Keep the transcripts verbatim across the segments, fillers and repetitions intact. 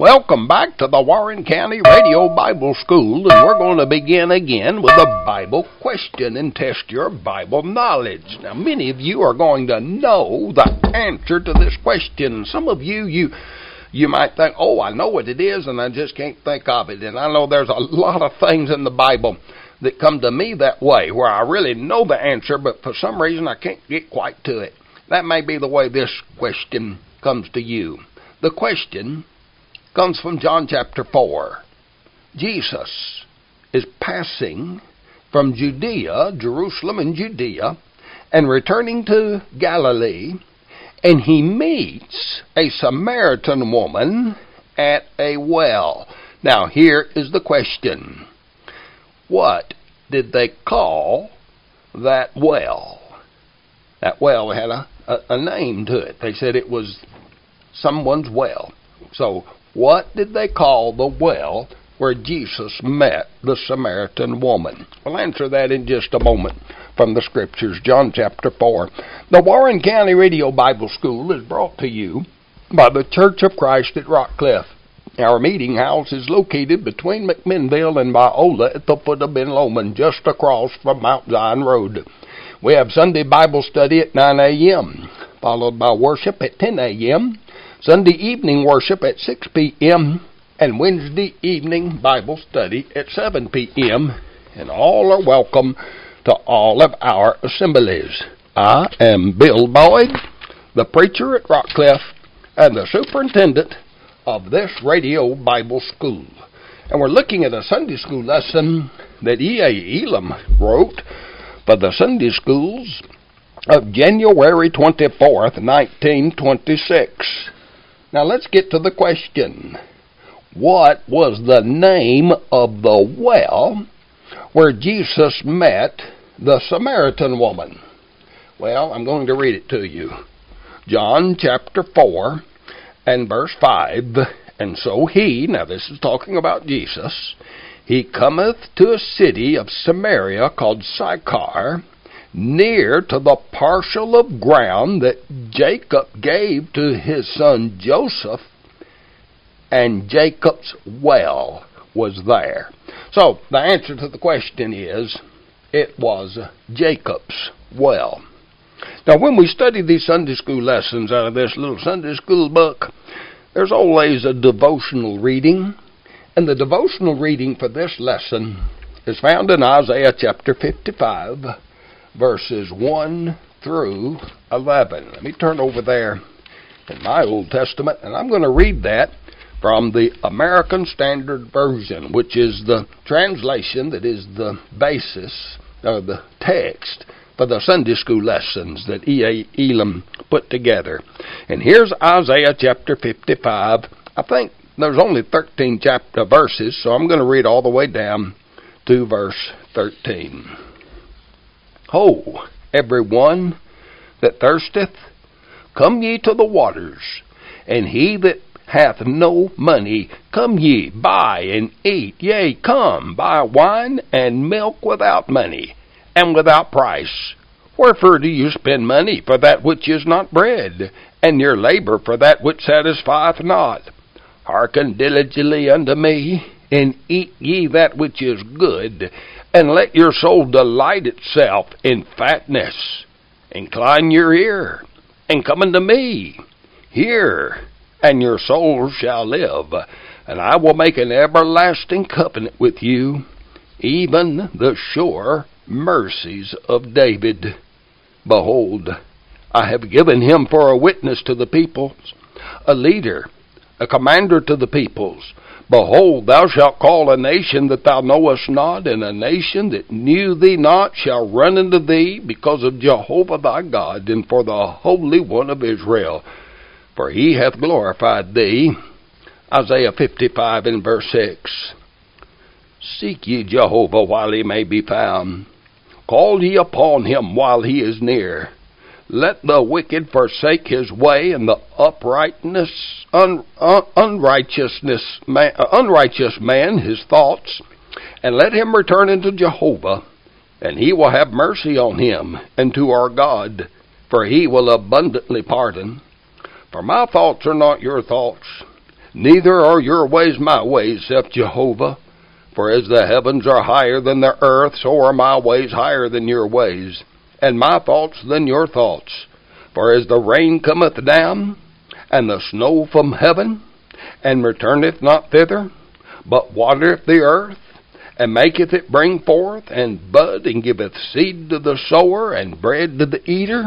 Welcome back to the Warren County Radio Bible School, and we're going to begin again with a Bible question and test your Bible knowledge. Now, many of you are going to know the answer to this question. Some of you, you you might think, oh, I know what it is, and I just can't think of it. And I know there's a lot of things in the Bible that come to me that way, where I really know the answer, but for some reason I can't get quite to it. That may be the way this question comes to you. The question comes from John chapter four. Jesus is passing from Judea, Jerusalem and Judea, and returning to Galilee, and he meets a Samaritan woman at a well. Now, here is the question. What did they call that well? That well had a, a, a name to it. They said it was someone's well. So, what did they call the well where Jesus met the Samaritan woman? We'll answer that in just a moment from the Scriptures, John chapter four. The Warren County Radio Bible School is brought to you by the Church of Christ at Rockcliffe. Our meeting house is located between McMinnville and Biola at the foot of Ben Lomond, just across from Mount Zion Road. We have Sunday Bible study at nine a.m., followed by worship at ten a.m., Sunday evening worship at six p.m., and Wednesday evening Bible study at seven p.m., and all are welcome to all of our assemblies. I am Bill Boyd, the preacher at Rockcliffe, and the superintendent of this radio Bible school. And we're looking at a Sunday school lesson that E A. Elam wrote for the Sunday schools of January twenty-fourth, nineteen twenty-six. Now let's get to the question. What was the name of the well where Jesus met the Samaritan woman? Well, I'm going to read it to you. John chapter four and verse five. And so he, now this is talking about Jesus, he cometh to a city of Samaria called Sychar, near to the parcel of ground that Jacob gave to his son Joseph, and Jacob's well was there. So, the answer to the question is, it was Jacob's well. Now, when we study these Sunday school lessons out of this little Sunday school book, there's always a devotional reading, and the devotional reading for this lesson is found in Isaiah chapter fifty-five, verses one through eleven. Let me turn over there in my Old Testament, and I'm going to read that from the American Standard Version, which is the translation that is the basis of the text for the Sunday school lessons that E A. Elam put together. And here's Isaiah chapter fifty-five. I think there's only thirteen chapter verses, so I'm going to read all the way down to verse thirteen. Ho, everyone that thirsteth, come ye to the waters, and he that hath no money, come ye, buy and eat. Yea, come, buy wine and milk without money, and without price. Wherefore do you spend money for that which is not bread, and your labor for that which satisfieth not? Hearken diligently unto me, and eat ye that which is good, and let your soul delight itself in fatness. Incline your ear, and come unto me. Hear, and your soul shall live. And I will make an everlasting covenant with you, even the sure mercies of David. Behold, I have given him for a witness to the peoples, a leader, a commander to the peoples. Behold, thou shalt call a nation that thou knowest not, and a nation that knew thee not shall run unto thee, because of Jehovah thy God, and for the Holy One of Israel. For he hath glorified thee. Isaiah fifty-five and verse six. Seek ye Jehovah while he may be found. Call ye upon him while he is near. Let the wicked forsake his way, and the uprightness, un, un, unrighteousness, man, uh, unrighteous man his thoughts, and let him return unto Jehovah, and he will have mercy on him, and to our God, for he will abundantly pardon. For my thoughts are not your thoughts, Neither are your ways my ways, saith Jehovah. For as the heavens are higher than the earth, so are my ways higher than your ways, and my thoughts than your thoughts. For as the rain cometh down, and the snow from heaven, and returneth not thither, but watereth the earth, and maketh it bring forth, and bud, and giveth seed to the sower, and bread to the eater,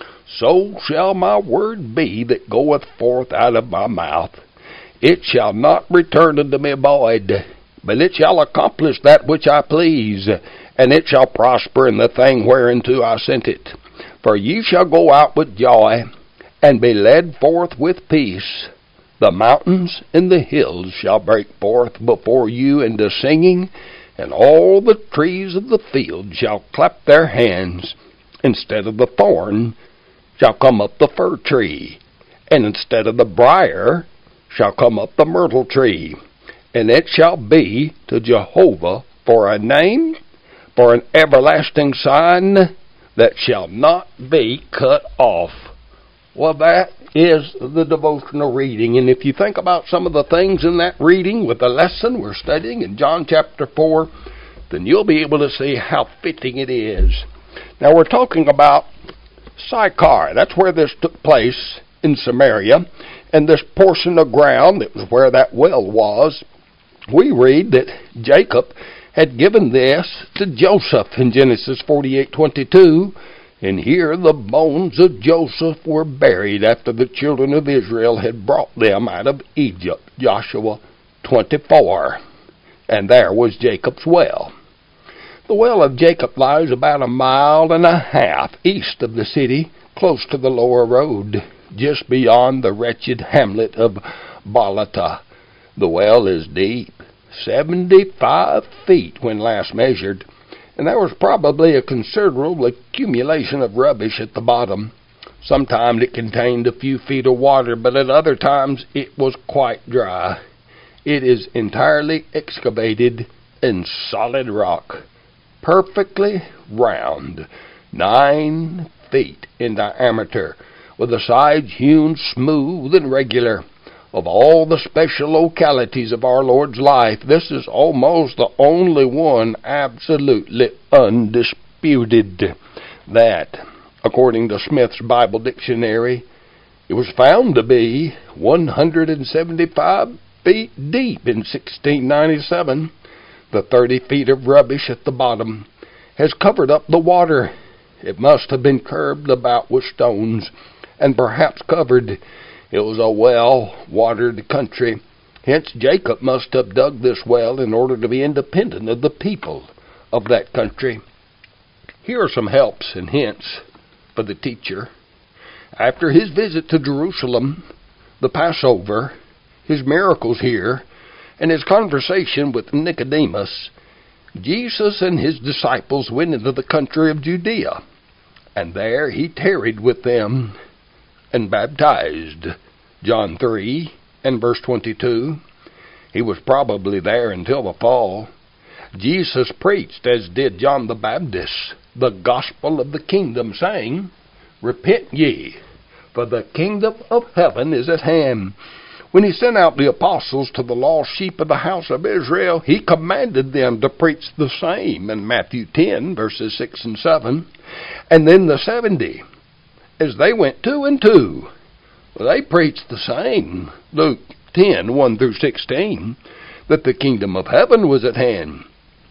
so shall my word be that goeth forth out of my mouth. It shall not return unto me void, but it shall accomplish that which I please, and it shall prosper in the thing whereunto I sent it. For ye shall go out with joy, and be led forth with peace. The mountains and the hills shall break forth before you into singing, and all the trees of the field shall clap their hands. Instead of the thorn shall come up the fir tree, and instead of the brier shall come up the myrtle tree. And it shall be to Jehovah for a name, for an everlasting sign that shall not be cut off. Well, that is the devotional reading. And if you think about some of the things in that reading with the lesson we're studying in John chapter four, then you'll be able to see how fitting it is. Now, we're talking about Sychar. That's where this took place in Samaria. And this portion of ground, that was where that well was, we read that Jacob had given this to Joseph in Genesis forty-eight twenty-two, and here the bones of Joseph were buried after the children of Israel had brought them out of Egypt, Joshua twenty-four. And there was Jacob's well. The well of Jacob lies about a mile and a half east of the city, close to the lower road, just beyond the wretched hamlet of Balata. The well is deep, seventy-five feet when last measured, and there was probably a considerable accumulation of rubbish at the bottom. Sometimes it contained a few feet of water, but at other times it was quite dry. It is entirely excavated in solid rock, perfectly round, nine feet in diameter, with the sides hewn smooth and regular. Of all the special localities of our Lord's life, this is almost the only one absolutely undisputed. That, according to Smith's Bible Dictionary, it was found to be one hundred seventy-five feet deep in sixteen ninety-seven. The thirty feet of rubbish at the bottom has covered up the water. It must have been curbed about with stones, and perhaps covered. It was a well-watered country. Hence Jacob must have dug this well in order to be independent of the people of that country. Here are some helps and hints for the teacher. After his visit to Jerusalem, the Passover, his miracles here, and his conversation with Nicodemus, Jesus and his disciples went into the country of Judea, and there he tarried with them and baptized. John three and verse twenty-two. He was probably there until the fall. Jesus preached, as did John the Baptist, the gospel of the kingdom, saying, Repent ye, for the kingdom of heaven is at hand. When he sent out the apostles to the lost sheep of the house of Israel, he commanded them to preach the same in Matthew ten, verses six and seven. And then the seventy, as they went two and two, they preached the same, Luke ten, one through sixteen, that the kingdom of heaven was at hand.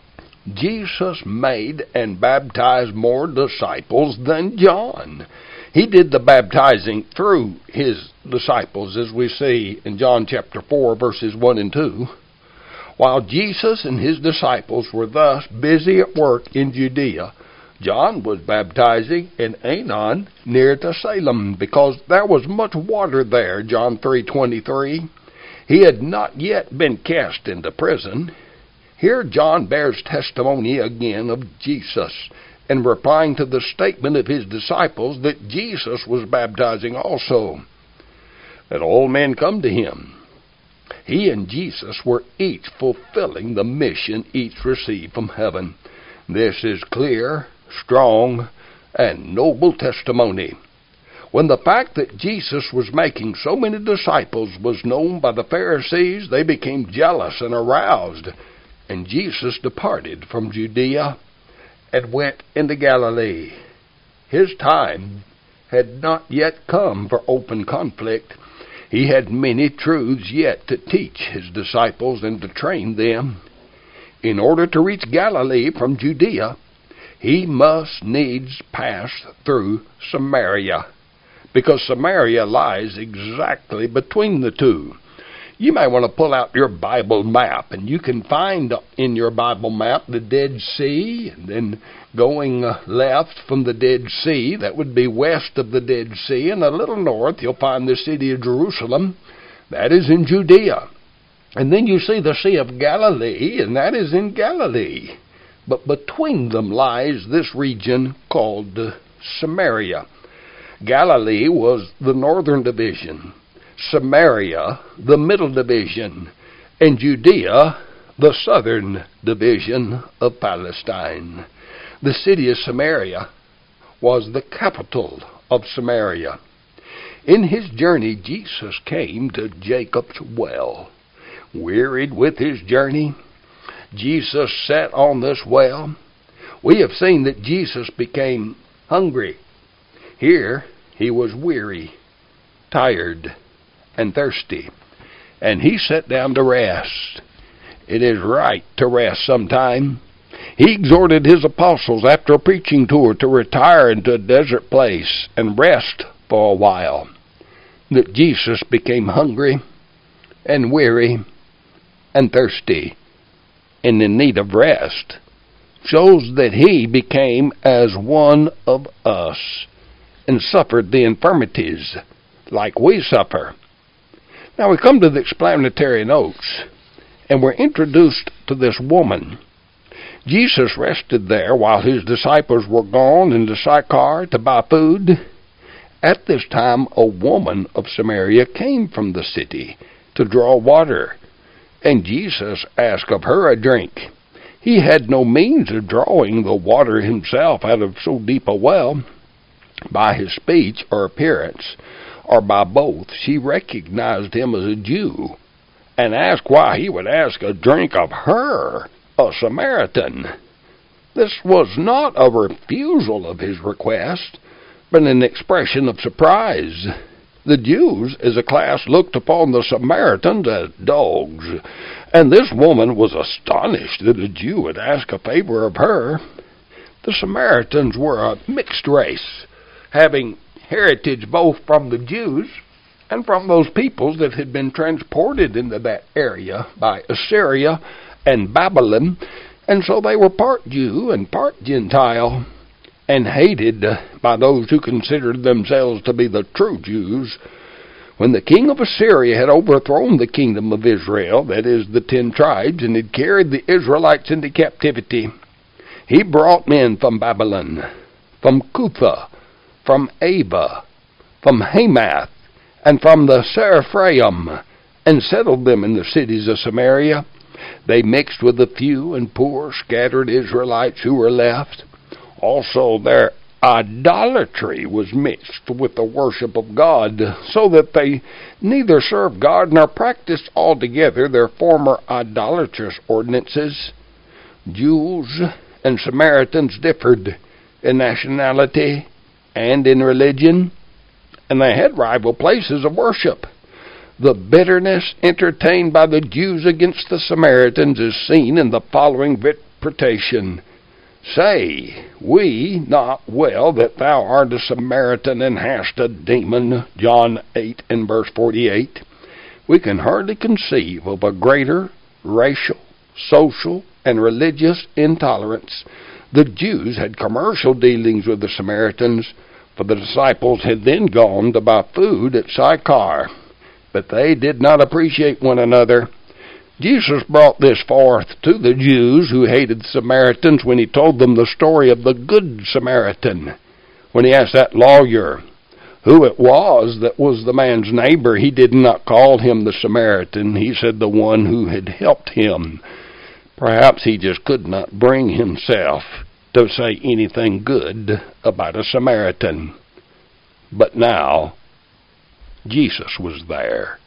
Jesus made and baptized more disciples than John. He did the baptizing through his disciples, as we see in John chapter four, verses one and two. While Jesus and his disciples were thus busy at work in Judea, John was baptizing in Aenon near to Salem, because there was much water there, John three twenty-three. He had not yet been cast into prison. Here John bears testimony again of Jesus, and replying to the statement of his disciples that Jesus was baptizing also. That all men come to him. He and Jesus were each fulfilling the mission each received from heaven. This is clear, strong, and noble testimony. When the fact that Jesus was making so many disciples was known by the Pharisees, they became jealous and aroused. And Jesus departed from Judea and went into Galilee. His time had not yet come for open conflict. He had many truths yet to teach his disciples and to train them. In order to reach Galilee from Judea, he must needs pass through Samaria, because Samaria lies exactly between the two. You may want to pull out your Bible map, and you can find in your Bible map the Dead Sea, and then going left from the Dead Sea, that would be west of the Dead Sea, and a little north you'll find the city of Jerusalem. That is in Judea. And then you see the Sea of Galilee, and that is in Galilee. But between them lies this region called Samaria. Galilee was the northern division, Samaria the middle division, and Judea the southern division of Palestine. The city of Samaria was the capital of Samaria. In his journey, Jesus came to Jacob's well. Wearied with his journey, Jesus sat on this well. We have seen that Jesus became hungry. Here he was weary, tired, and thirsty, and he sat down to rest. It is right to rest sometime. He exhorted his apostles after a preaching tour to retire into a desert place and rest for a while. That Jesus became hungry and weary and thirsty and in need of rest shows that he became as one of us and suffered the infirmities like we suffer. Now we come to the explanatory notes, and we're introduced to this woman. Jesus rested there while his disciples were gone into Sychar to buy food. At this time, a woman of Samaria came from the city to draw water, and Jesus asked of her a drink. He had no means of drawing the water himself out of so deep a well. By his speech or appearance, or by both, she recognized him as a Jew, and asked why he would ask a drink of her, a Samaritan. This was not a refusal of his request, but an expression of surprise. The Jews, as a class, looked upon the Samaritans as dogs, and this woman was astonished that a Jew would ask a favor of her. The Samaritans were a mixed race, having heritage both from the Jews and from those peoples that had been transported into that area by Assyria and Babylon, and so they were part Jew and part Gentile, and hated by those who considered themselves to be the true Jews. When the king of Assyria had overthrown the kingdom of Israel, that is, the ten tribes, and had carried the Israelites into captivity, he brought men from Babylon, from Cutha, from Ava, from Hamath, and from the Seraphim, and settled them in the cities of Samaria. They mixed with the few and poor scattered Israelites who were left. Also their idolatry was mixed with the worship of God, so that they neither served God nor practiced altogether their former idolatrous ordinances. Jews and Samaritans differed in nationality and in religion, and they had rival places of worship. The bitterness entertained by the Jews against the Samaritans is seen in the following interpretation. Say we not well that thou art a Samaritan and hast a demon? John eight and verse forty-eight. We can hardly conceive of a greater racial, social, and religious intolerance. The Jews had commercial dealings with the Samaritans, for the disciples had then gone to buy food at Sychar, but they did not appreciate one another. Jesus brought this forth to the Jews who hated the Samaritans when he told them the story of the Good Samaritan. When he asked that lawyer who it was that was the man's neighbor, he did not call him the Samaritan. He said the one who had helped him. Perhaps he just could not bring himself to say anything good about a Samaritan. But now, Jesus was there.